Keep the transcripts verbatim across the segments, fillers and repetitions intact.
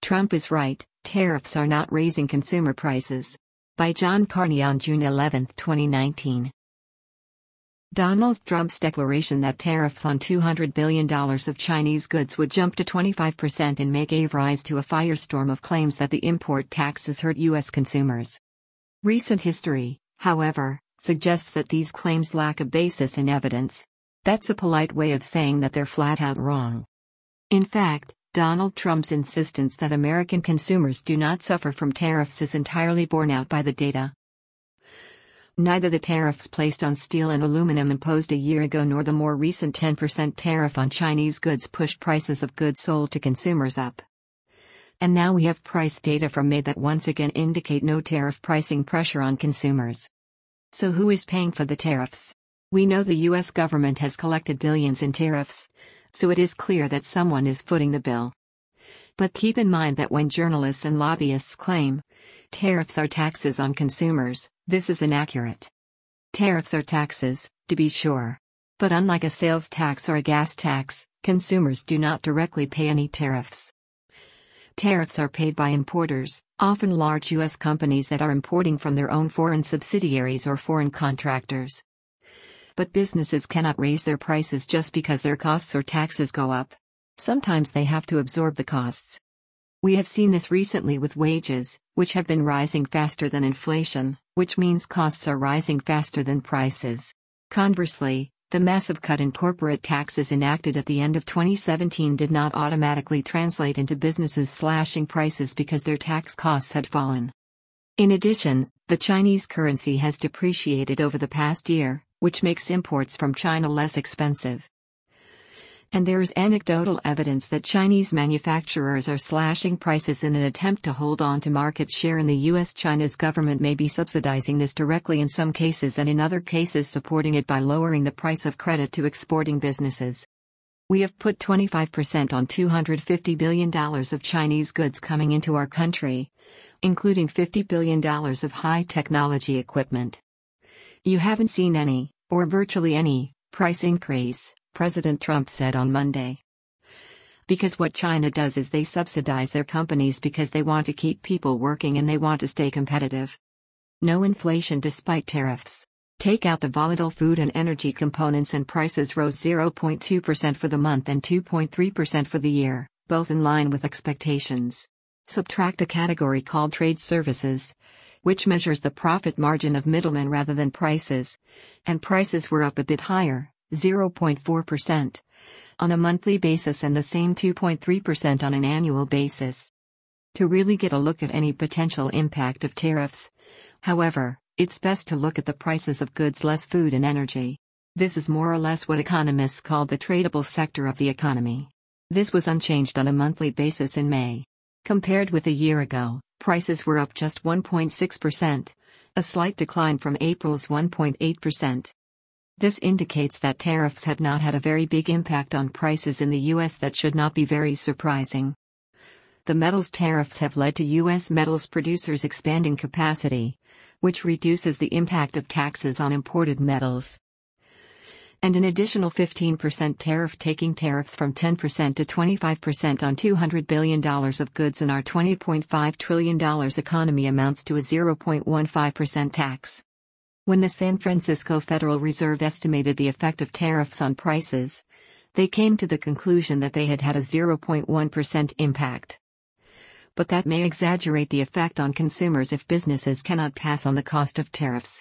Trump is right, tariffs are not raising consumer prices. By John Carney on June eleventh, twenty nineteen. Donald Trump's declaration that tariffs on two hundred billion dollars of Chinese goods would jump to twenty-five percent in May gave rise to a firestorm of claims that the import taxes hurt U S consumers. Recent history, however, suggests that these claims lack a basis in evidence. That's a polite way of saying that they're flat out wrong. In fact, Donald Trump's insistence that American consumers do not suffer from tariffs is entirely borne out by the data. Neither the tariffs placed on steel and aluminum imposed a year ago nor the more recent ten percent tariff on Chinese goods pushed prices of goods sold to consumers up. And now we have price data from May that once again indicate no tariff pricing pressure on consumers. So who is paying for the tariffs? We know the U S government has collected billions in tariffs, so it is clear that someone is footing the bill. But keep in mind that when journalists and lobbyists claim tariffs are taxes on consumers, this is inaccurate. Tariffs are taxes, to be sure. But unlike a sales tax or a gas tax, consumers do not directly pay any tariffs. Tariffs are paid by importers, often large U S companies that are importing from their own foreign subsidiaries or foreign contractors. But businesses cannot raise their prices just because their costs or taxes go up. Sometimes they have to absorb the costs. We have seen this recently with wages, which have been rising faster than inflation, which means costs are rising faster than prices. Conversely, the massive cut in corporate taxes enacted at the end of twenty seventeen did not automatically translate into businesses slashing prices because their tax costs had fallen. In addition, the Chinese currency has depreciated over the past year, which makes imports from China less expensive. And there is anecdotal evidence that Chinese manufacturers are slashing prices in an attempt to hold on to market share in the U S. China's government may be subsidizing this directly in some cases and in other cases supporting it by lowering the price of credit to exporting businesses. We have put twenty-five percent on two hundred fifty billion dollars of Chinese goods coming into our country, including fifty billion dollars of high-technology equipment. You haven't seen any, or virtually any, price increase, President Trump said on Monday. Because what China does is they subsidize their companies because they want to keep people working and they want to stay competitive. No inflation despite tariffs. Take out the volatile food and energy components and prices rose zero point two percent for the month and two point three percent for the year, both in line with expectations. Subtract a category called trade services, which measures the profit margin of middlemen rather than prices, and prices were up a bit higher, zero point four percent, on a monthly basis and the same two point three percent on an annual basis. To really get a look at any potential impact of tariffs, however, it's best to look at the prices of goods less food and energy. This is more or less what economists call the tradable sector of the economy. This was unchanged on a monthly basis in May. Compared with a year ago, prices were up just one point six percent, a slight decline from April's one point eight percent. This indicates that tariffs have not had a very big impact on prices in the U S. That should not be very surprising. The metals tariffs have led to U S metals producers expanding capacity, which reduces the impact of taxes on imported metals. And an additional fifteen percent tariff, taking tariffs from ten percent to twenty-five percent on two hundred billion dollars of goods in our twenty point five trillion dollars economy amounts to a zero point one five percent tax. When the San Francisco Federal Reserve estimated the effect of tariffs on prices, they came to the conclusion that they had had a zero point one percent impact. But that may exaggerate the effect on consumers if businesses cannot pass on the cost of tariffs.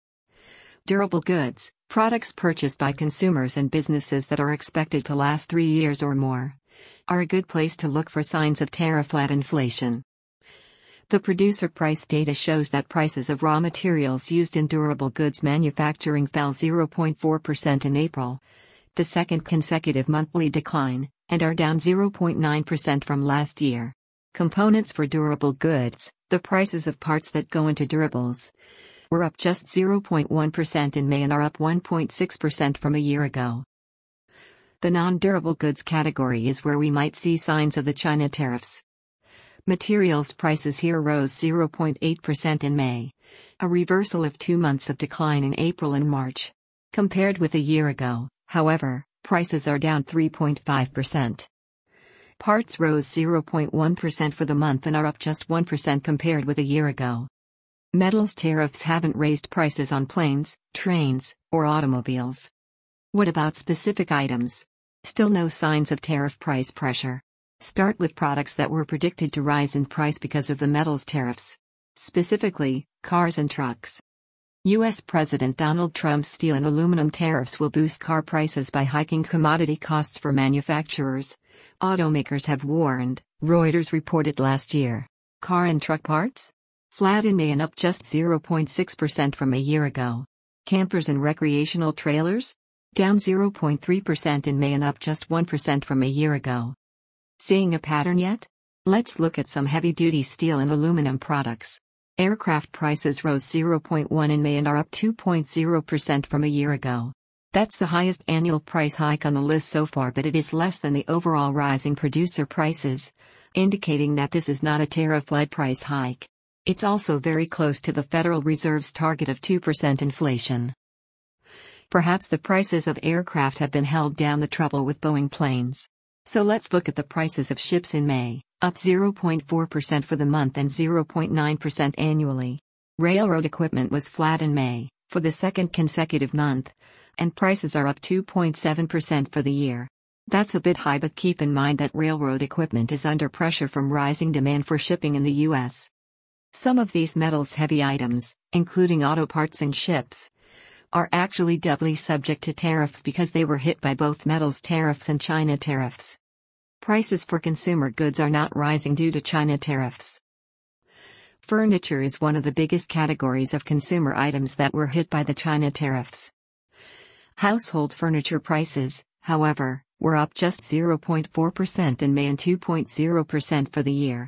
Durable goods, products purchased by consumers and businesses that are expected to last three years or more, are a good place to look for signs of tariff-led inflation. The producer price data shows that prices of raw materials used in durable goods manufacturing fell zero point four percent in April, the second consecutive monthly decline, and are down zero point nine percent from last year. Components for durable goods, the prices of parts that go into durables, were up just zero point one percent in May and are up one point six percent from a year ago. The non-durable goods category is where we might see signs of the China tariffs. Materials prices here rose zero point eight percent in May, a reversal of two months of decline in April and March. Compared with a year ago, however, prices are down three point five percent. Parts rose zero point one percent for the month and are up just one percent compared with a year ago. Metals tariffs haven't raised prices on planes, trains, or automobiles. What about specific items? Still no signs of tariff price pressure. Start with products that were predicted to rise in price because of the metals tariffs. Specifically, cars and trucks. U S President Donald Trump's steel and aluminum tariffs will boost car prices by hiking commodity costs for manufacturers, automakers have warned, Reuters reported last year. Car and truck parts? Flat in May and up just zero point six percent from a year ago. Campers and recreational trailers? Down zero point three percent in May and up just one percent from a year ago. Seeing a pattern yet? Let's look at some heavy-duty steel and aluminum products. Aircraft prices rose zero point one percent in May and are up two point zero percent from a year ago. That's the highest annual price hike on the list so far, but it is less than the overall rise in producer prices, indicating that this is not a tariff-led price hike. It's also very close to the Federal Reserve's target of two percent inflation. Perhaps the prices of aircraft have been held down, the trouble with Boeing planes. So let's look at the prices of ships in May, up zero point four percent for the month and zero point nine percent annually. Railroad equipment was flat in May, for the second consecutive month, and prices are up two point seven percent for the year. That's a bit high, but keep in mind that railroad equipment is under pressure from rising demand for shipping in the U S. Some of these metals-heavy items, including auto parts and ships, are actually doubly subject to tariffs because they were hit by both metals tariffs and China tariffs. Prices for consumer goods are not rising due to China tariffs. Furniture is one of the biggest categories of consumer items that were hit by the China tariffs. Household furniture prices, however, were up just zero point four percent in May and two point zero percent for the year.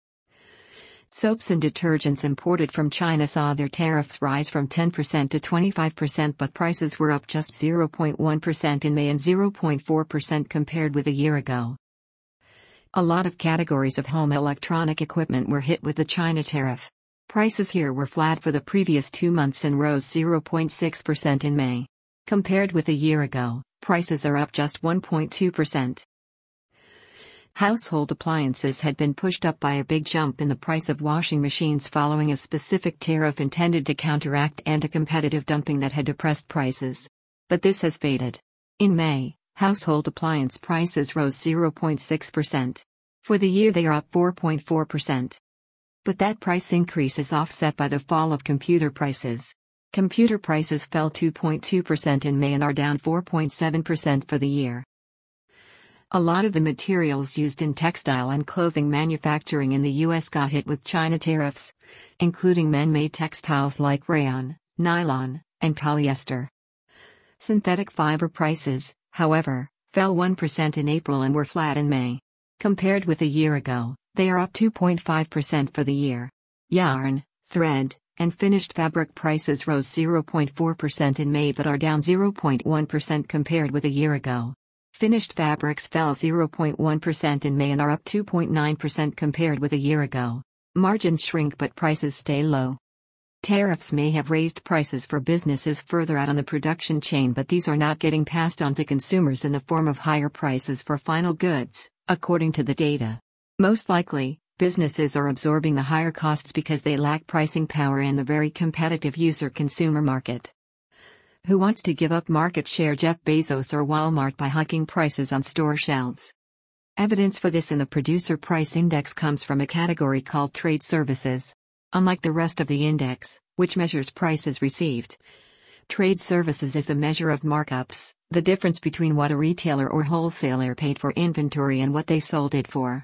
Soaps and detergents imported from China saw their tariffs rise from ten percent to twenty-five percent, but prices were up just zero point one percent in May and zero point four percent compared with a year ago. A lot of categories of home electronic equipment were hit with the China tariff. Prices here were flat for the previous two months and rose zero point six percent in May. Compared with a year ago, prices are up just one point two percent. Household appliances had been pushed up by a big jump in the price of washing machines following a specific tariff intended to counteract anti-competitive dumping that had depressed prices. But this has faded. In May, household appliance prices rose zero point six percent. For the year they are up four point four percent. But that price increase is offset by the fall of computer prices. Computer prices fell two point two percent in May and are down four point seven percent for the year. A lot of the materials used in textile and clothing manufacturing in the U S got hit with China tariffs, including man-made textiles like rayon, nylon, and polyester. Synthetic fiber prices, however, fell one percent in April and were flat in May. Compared with a year ago, they are up two point five percent for the year. Yarn, thread, and finished fabric prices rose zero point four percent in May but are down zero point one percent compared with a year ago. Finished fabrics fell zero point one percent in May and are up two point nine percent compared with a year ago. Margins shrink but prices stay low. Tariffs may have raised prices for businesses further out on the production chain, but these are not getting passed on to consumers in the form of higher prices for final goods, according to the data. Most likely, businesses are absorbing the higher costs because they lack pricing power in the very competitive user-consumer market. Who wants to give up market share, Jeff Bezos or Walmart, by hiking prices on store shelves? Evidence for this in the Producer Price Index comes from a category called Trade Services. Unlike the rest of the index, which measures prices received, Trade Services is a measure of markups, the difference between what a retailer or wholesaler paid for inventory and what they sold it for.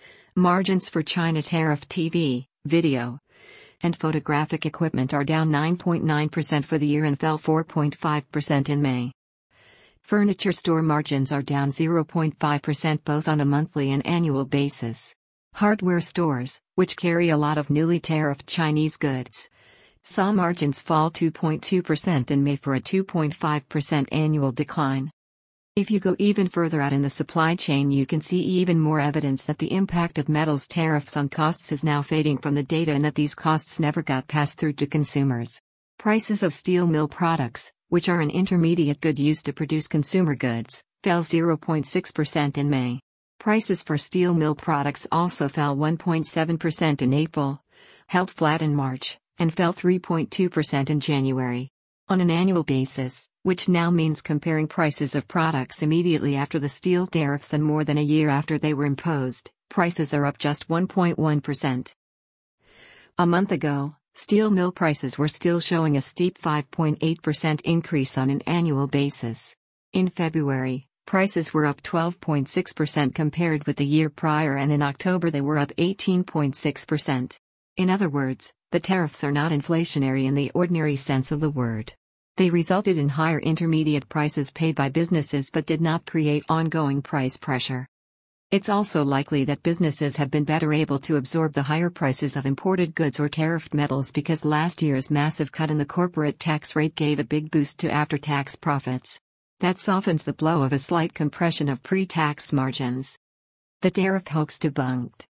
Margins for China tariff T V, video, and photographic equipment are down nine point nine percent for the year and fell four point five percent in May. Furniture store margins are down zero point five percent both on a monthly and annual basis. Hardware stores, which carry a lot of newly tariffed Chinese goods, saw margins fall two point two percent in May for a two point five percent annual decline. If you go even further out in the supply chain, you can see even more evidence that the impact of metals tariffs on costs is now fading from the data and that these costs never got passed through to consumers. Prices of steel mill products, which are an intermediate good used to produce consumer goods, fell zero point six percent in May. Prices for steel mill products also fell one point seven percent in April, held flat in March, and fell three point two percent in January. On an annual basis, which now means comparing prices of products immediately after the steel tariffs and more than a year after they were imposed, prices are up just one point one percent. A month ago, steel mill prices were still showing a steep five point eight percent increase on an annual basis. In February, prices were up twelve point six percent compared with the year prior, and in October they were up eighteen point six percent. In other words, the tariffs are not inflationary in the ordinary sense of the word. They resulted in higher intermediate prices paid by businesses but did not create ongoing price pressure. It's also likely that businesses have been better able to absorb the higher prices of imported goods or tariffed metals because last year's massive cut in the corporate tax rate gave a big boost to after-tax profits. That softens the blow of a slight compression of pre-tax margins. The tariff hoax debunked.